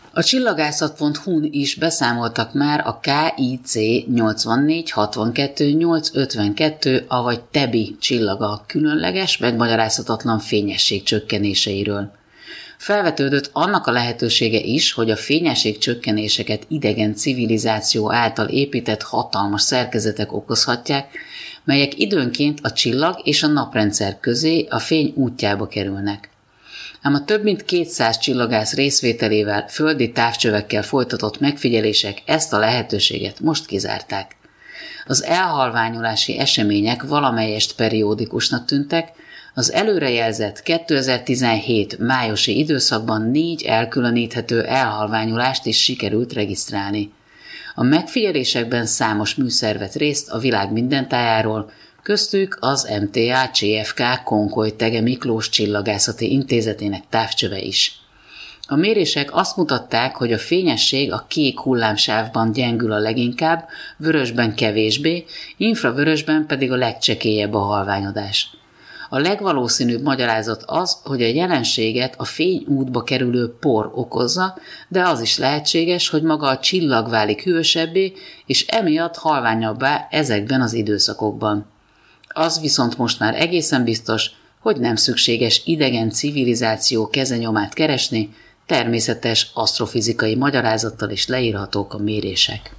A csillagászat.hu-n is beszámoltak már a KIC 8462-852, avagy TEBI csillaga különleges, megmagyarázhatatlan fényesség csökkenéseiről. Felvetődött annak a lehetősége is, hogy a fényesség csökkenéseket idegen civilizáció által épített hatalmas szerkezetek okozhatják, melyek időnként a csillag és a naprendszer közé a fény útjába kerülnek. Ám a több mint 200 csillagász részvételével földi távcsövekkel folytatott megfigyelések ezt a lehetőséget most kizárták. Az elhalványolási események valamelyest periódikusnak tűntek, az előrejelzett 2017 májusi időszakban 4 elkülöníthető elhalványulást is sikerült regisztrálni. A megfigyelésekben számos műszer vett részt a világ minden tájáról, köztük az MTA-CFK Konkoly-Thege Miklós Csillagászati Intézetének távcsöve is. A mérések azt mutatták, hogy a fényesség a kék hullámsávban gyengül a leginkább, vörösben kevésbé, infravörösben pedig a legcsekélyebb a halványodás. A legvalószínűbb magyarázat az, hogy a jelenséget a fényútba kerülő por okozza, de az is lehetséges, hogy maga a csillag válik hűvösebbé, és emiatt halványabbá ezekben az időszakokban. Az viszont most már egészen biztos, hogy nem szükséges idegen civilizáció kezenyomát keresni, természetes asztrofizikai magyarázattal is leírhatók a mérések.